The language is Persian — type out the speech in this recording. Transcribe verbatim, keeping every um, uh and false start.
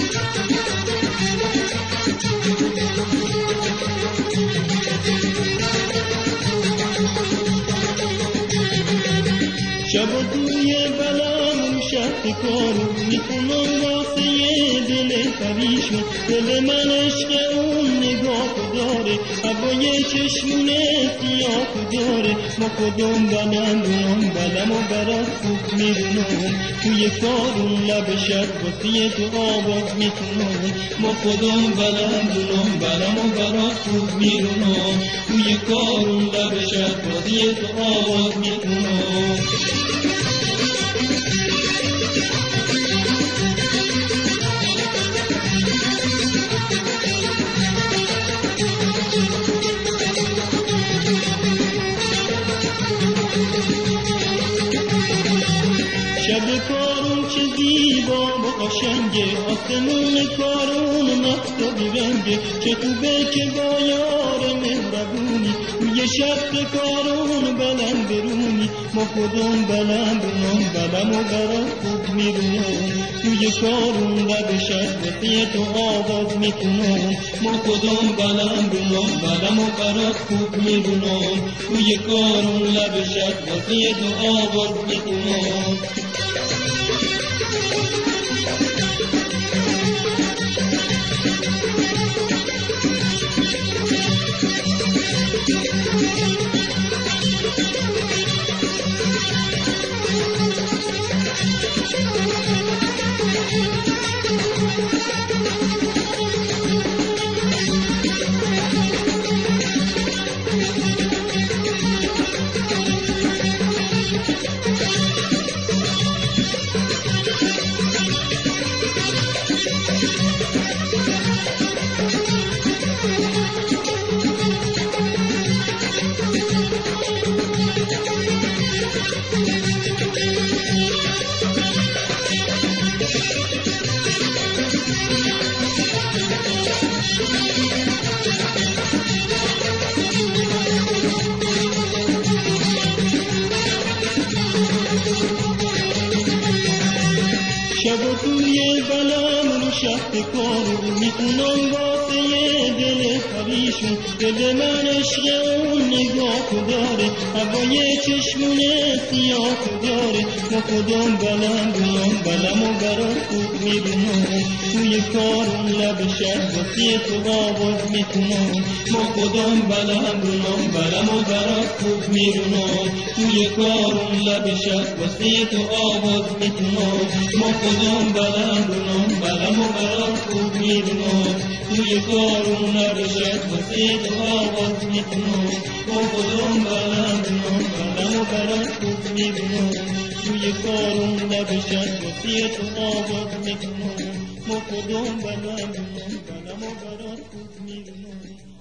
شب توی بلم شب کارو میکنم واسه دل پریشون، دل من عشق اون نگاه داره، هوای چشمونه سیاه داره. ما کدوم بلم اونم بلم و برات خوب میرونم، توی کارون لب شب واسه تو آواز میکنم. ما کدوم بلم اونم بلم و برات خوب میرونم، توی کارون لب شب واسه تو آواز میکنم. شب کارون چه زیبا و قشنگه، آسمون کارون مفتابی رنگه، چه خوبه که با یار مهربونی توی شب کارون بلند برونی. ما کدوم بلند اونم بلم و برات خوب میرونم، توی کارون لب شب واسه تو آواز میکنم. ما کدوم بلند اونم بلم و برات خوب میرونم، توی کارون لب شب واسه تو آواز میکنم. شب توی بلم شب کارو میکنم واسه دل پریشون، دل من عشق اون نگاه داره، هوای چشمونه سیاه داره. ما کدوم بلم اونم بلم و برات خوب میرونم، توی کارون لب شب واسه تو آواز میکنم. ما کدوم بلم اونم بلم و برات خوب میرونم، توی کارون لب شب واسه تو آواز میکنم. ما کدوم بلم اونم بلم و برات خوب میرونم، توی کارون لب شب واسه تو آواز میکنم. ما کدوم بلم اونم بلم و برات خوب میرونم، توی کارون لب شب واسه تو آواز میکنم. ما کدوم بلم اونم بلم و برات خوب میرونم.